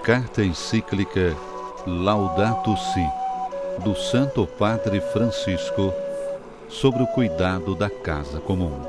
Carta encíclica Laudato Si, do Santo Padre Francisco, sobre o cuidado da casa comum.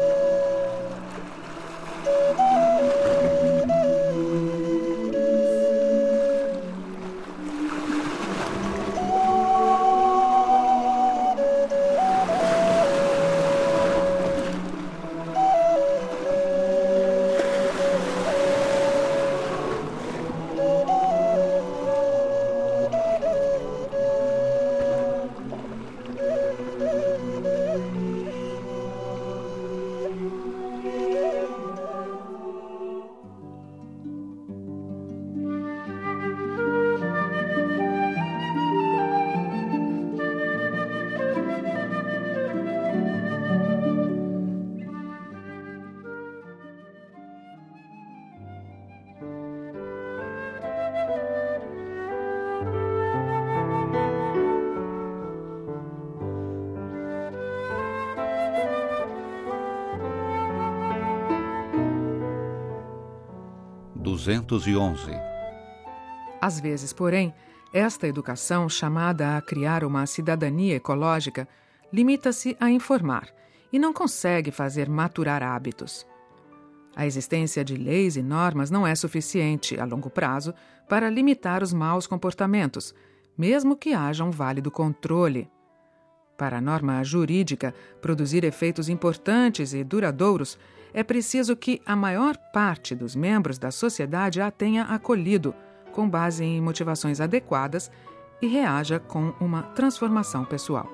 Às vezes, porém, esta educação, chamada a criar uma cidadania ecológica, limita-se a informar e não consegue fazer maturar hábitos. A existência de leis e normas não é suficiente, a longo prazo, para limitar os maus comportamentos, mesmo que haja um válido controle. Para a norma jurídica produzir efeitos importantes e duradouros, é preciso que a maior parte dos membros da sociedade a tenha acolhido, com base em motivações adequadas, e reaja com uma transformação pessoal.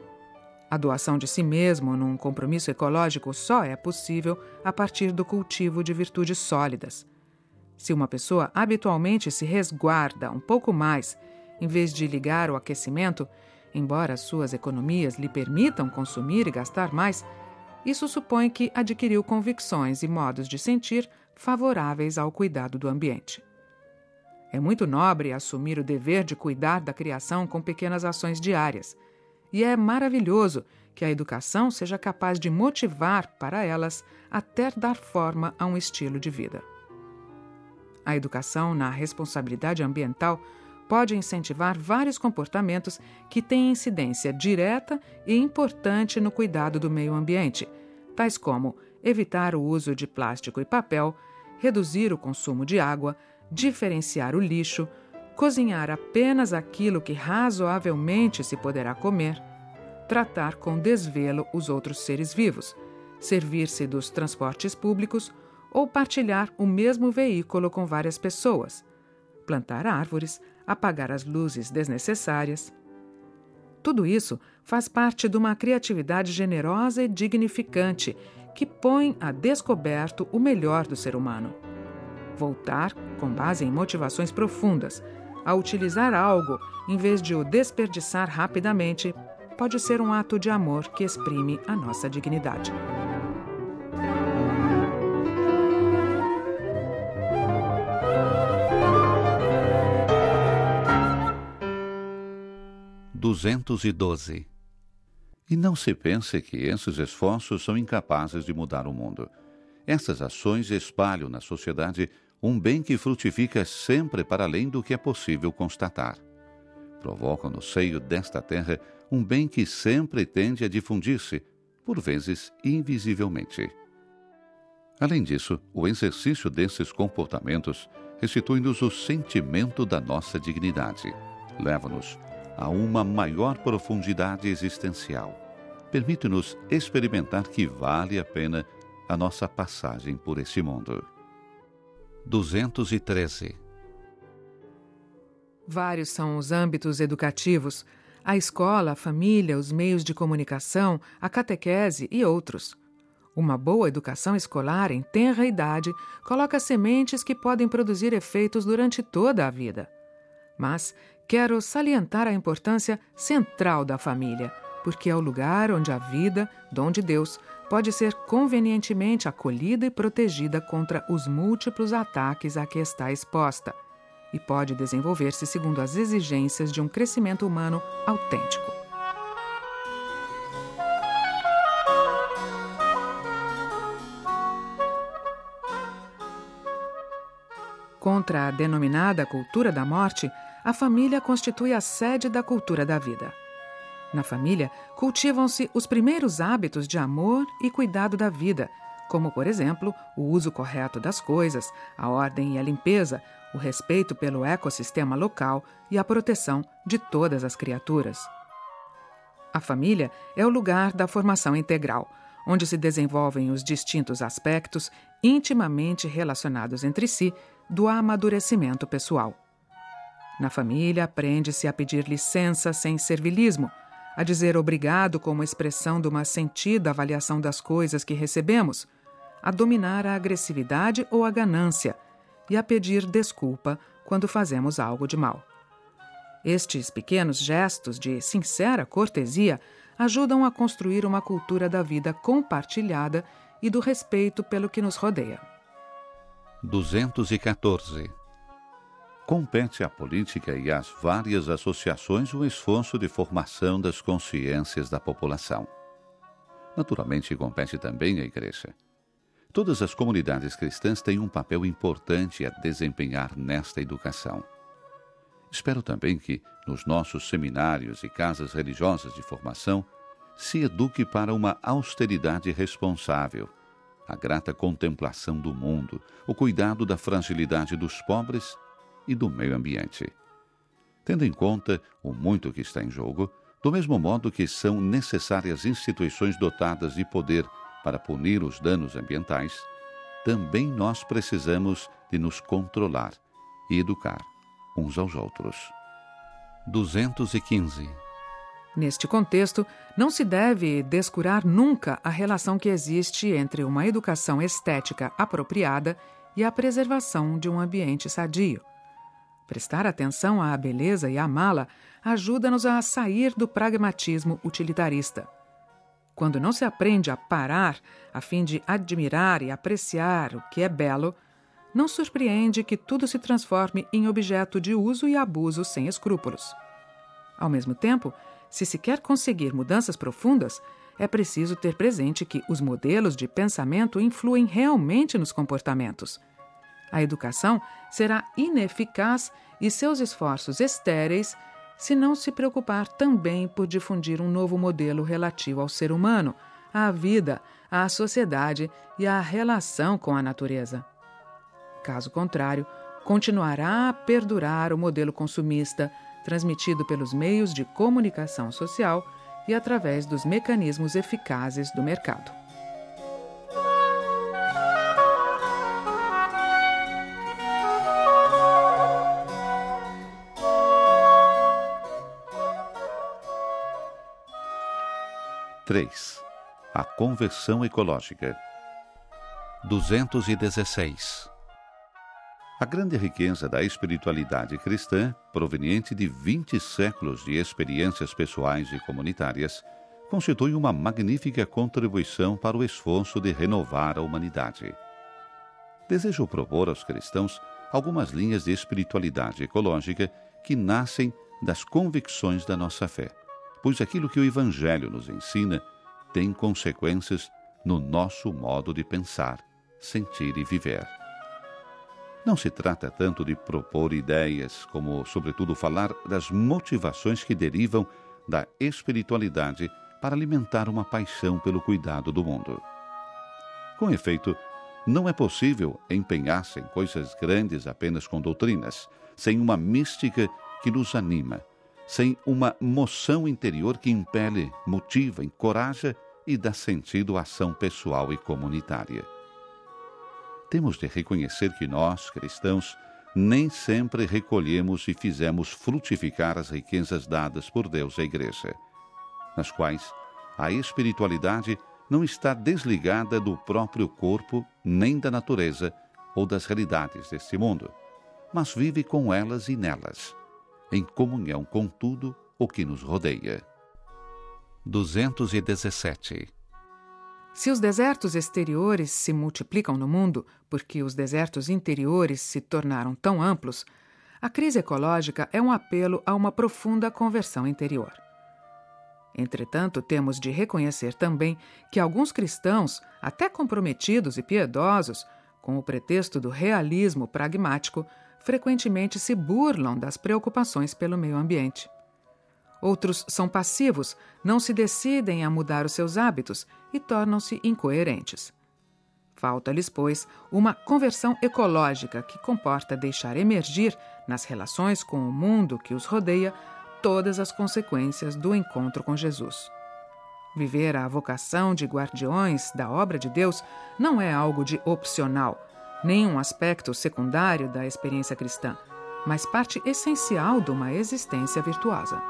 A doação de si mesmo num compromisso ecológico só é possível a partir do cultivo de virtudes sólidas. Se uma pessoa habitualmente se resguarda um pouco mais, em vez de ligar o aquecimento, embora suas economias lhe permitam consumir e gastar mais, isso supõe que adquiriu convicções e modos de sentir favoráveis ao cuidado do ambiente. É muito nobre assumir o dever de cuidar da criação com pequenas ações diárias, e é maravilhoso que a educação seja capaz de motivar para elas até dar forma a um estilo de vida. A educação na responsabilidade ambiental pode incentivar vários comportamentos que têm incidência direta e importante no cuidado do meio ambiente, tais como evitar o uso de plástico e papel, reduzir o consumo de água, diferenciar o lixo, cozinhar apenas aquilo que razoavelmente se poderá comer, tratar com desvelo os outros seres vivos, servir-se dos transportes públicos ou partilhar o mesmo veículo com várias pessoas, plantar árvores, apagar as luzes desnecessárias. Tudo isso faz parte de uma criatividade generosa e dignificante que põe a descoberto o melhor do ser humano. Voltar, com base em motivações profundas, a utilizar algo em vez de o desperdiçar rapidamente, pode ser um ato de amor que exprime a nossa dignidade. E não se pense que esses esforços são incapazes de mudar o mundo. Essas ações espalham na sociedade um bem que frutifica sempre para além do que é possível constatar. Provocam no seio desta terra um bem que sempre tende a difundir-se, por vezes invisivelmente. Além disso, o exercício desses comportamentos restitui-nos o sentimento da nossa dignidade, leva-nos a uma maior profundidade existencial, permite-nos experimentar que vale a pena a nossa passagem por esse mundo. 213. Vários são os âmbitos educativos: a escola, a família, os meios de comunicação, a catequese e outros. Uma boa educação escolar em tenra idade coloca sementes que podem produzir efeitos durante toda a vida. Mas quero salientar a importância central da família, porque é o lugar onde a vida, dom de Deus, pode ser convenientemente acolhida e protegida contra os múltiplos ataques a que está exposta, e pode desenvolver-se segundo as exigências de um crescimento humano autêntico. Contra a denominada cultura da morte, a família constitui a sede da cultura da vida. Na família, cultivam-se os primeiros hábitos de amor e cuidado da vida, como, por exemplo, o uso correto das coisas, a ordem e a limpeza, o respeito pelo ecossistema local e a proteção de todas as criaturas. A família é o lugar da formação integral, onde se desenvolvem os distintos aspectos intimamente relacionados entre si do amadurecimento pessoal. Na família, aprende-se a pedir licença sem servilismo, a dizer obrigado como expressão de uma sentida avaliação das coisas que recebemos, a dominar a agressividade ou a ganância e a pedir desculpa quando fazemos algo de mal. Estes pequenos gestos de sincera cortesia ajudam a construir uma cultura da vida compartilhada e do respeito pelo que nos rodeia. 214. Compete à política e às várias associações o esforço de formação das consciências da população. Naturalmente, compete também à Igreja. Todas as comunidades cristãs têm um papel importante a desempenhar nesta educação. Espero também que, nos nossos seminários e casas religiosas de formação, se eduque para uma austeridade responsável, a grata contemplação do mundo, o cuidado da fragilidade dos pobres e do meio ambiente. Tendo em conta o muito que está em jogo, do mesmo modo que são necessárias instituições dotadas de poder para punir os danos ambientais, também nós precisamos de nos controlar e educar uns aos outros. 215. Neste contexto, não se deve descurar nunca a relação que existe entre uma educação estética apropriada e a preservação de um ambiente sadio. Prestar atenção à beleza e amá-la ajuda-nos a sair do pragmatismo utilitarista. Quando não se aprende a parar a fim de admirar e apreciar o que é belo, não surpreende que tudo se transforme em objeto de uso e abuso sem escrúpulos. Ao mesmo tempo, se se quer conseguir mudanças profundas, é preciso ter presente que os modelos de pensamento influem realmente nos comportamentos. A educação será ineficaz e seus esforços estéreis se não se preocupar também por difundir um novo modelo relativo ao ser humano, à vida, à sociedade e à relação com a natureza. Caso contrário, continuará a perdurar o modelo consumista, transmitido pelos meios de comunicação social e através dos mecanismos eficazes do mercado. A conversão ecológica. 216. A grande riqueza da espiritualidade cristã, proveniente de 20 séculos de experiências pessoais e comunitárias, constitui uma magnífica contribuição para o esforço de renovar a humanidade. Desejo propor aos cristãos algumas linhas de espiritualidade ecológica que nascem das convicções da nossa fé, pois aquilo que o Evangelho nos ensina tem consequências no nosso modo de pensar, sentir e viver. Não se trata tanto de propor ideias, como, sobretudo, falar das motivações que derivam da espiritualidade para alimentar uma paixão pelo cuidado do mundo. Com efeito, não é possível empenhar-se em coisas grandes apenas com doutrinas, sem uma mística que nos anima, sem uma moção interior que impele, motiva, encoraja e dá sentido à ação pessoal e comunitária. Temos de reconhecer que nós, cristãos, nem sempre recolhemos e fizemos frutificar as riquezas dadas por Deus à Igreja, nas quais a espiritualidade não está desligada do próprio corpo, nem da natureza ou das realidades deste mundo, mas vive com elas e nelas, em comunhão com tudo o que nos rodeia. 217. Se os desertos exteriores se multiplicam no mundo porque os desertos interiores se tornaram tão amplos, a crise ecológica é um apelo a uma profunda conversão interior. Entretanto, temos de reconhecer também que alguns cristãos, até comprometidos e piedosos, com o pretexto do realismo pragmático, frequentemente se burlam das preocupações pelo meio ambiente. Outros são passivos, não se decidem a mudar os seus hábitos e tornam-se incoerentes. Falta-lhes, pois, uma conversão ecológica que comporta deixar emergir, nas relações com o mundo que os rodeia, todas as consequências do encontro com Jesus. Viver a vocação de guardiões da obra de Deus não é algo de opcional, nem um aspecto secundário da experiência cristã, mas parte essencial de uma existência virtuosa.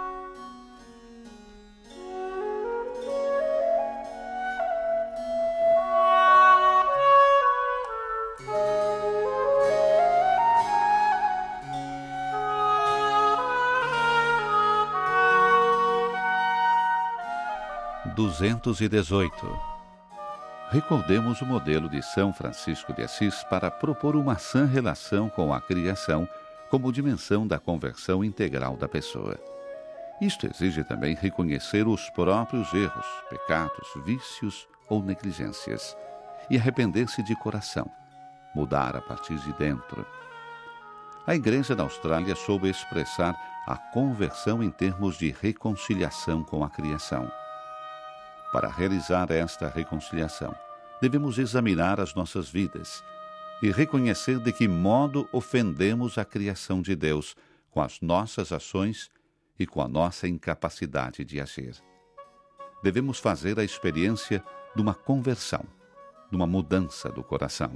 Recordemos o modelo de São Francisco de Assis para propor uma sã relação com a criação como dimensão da conversão integral da pessoa. Isto exige também reconhecer os próprios erros, pecados, vícios ou negligências e arrepender-se de coração, mudar a partir de dentro. A Igreja da Austrália soube expressar a conversão em termos de reconciliação com a criação. Para realizar esta reconciliação, devemos examinar as nossas vidas e reconhecer de que modo ofendemos a criação de Deus com as nossas ações e com a nossa incapacidade de agir. Devemos fazer a experiência de uma conversão, de uma mudança do coração.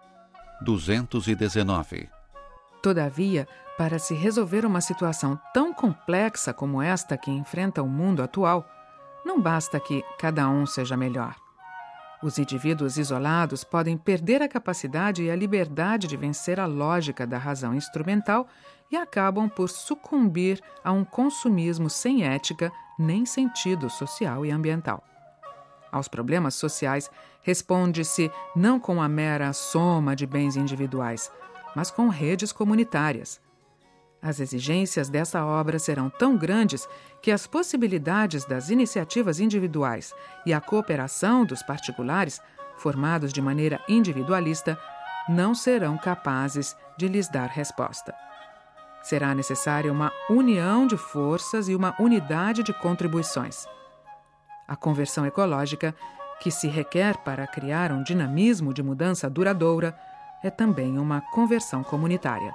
219. Todavia, para se resolver uma situação tão complexa como esta que enfrenta o mundo atual, não basta que cada um seja melhor. Os indivíduos isolados podem perder a capacidade e a liberdade de vencer a lógica da razão instrumental e acabam por sucumbir a um consumismo sem ética nem sentido social e ambiental. Aos problemas sociais responde-se não com a mera soma de bens individuais, mas com redes comunitárias. As exigências dessa obra serão tão grandes que as possibilidades das iniciativas individuais e a cooperação dos particulares, formados de maneira individualista, não serão capazes de lhes dar resposta. Será necessária uma união de forças e uma unidade de contribuições. A conversão ecológica, que se requer para criar um dinamismo de mudança duradoura, é também uma conversão comunitária.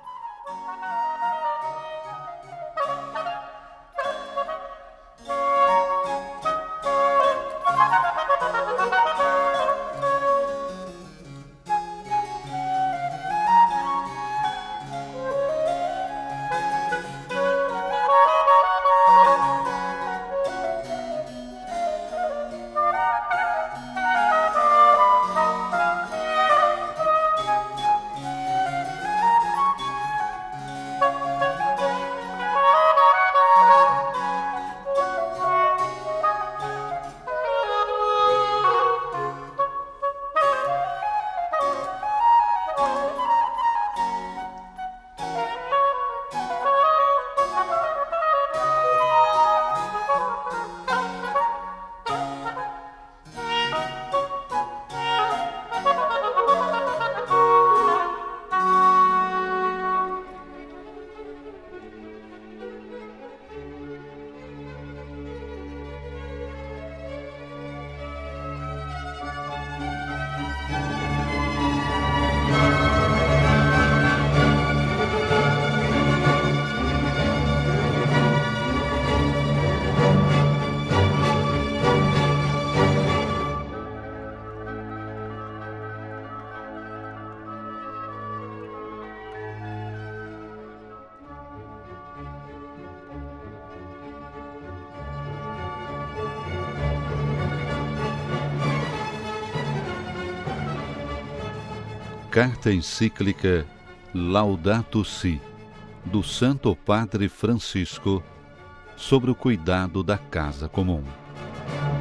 Carta encíclica Laudato Si, do Santo Padre Francisco, sobre o cuidado da casa comum.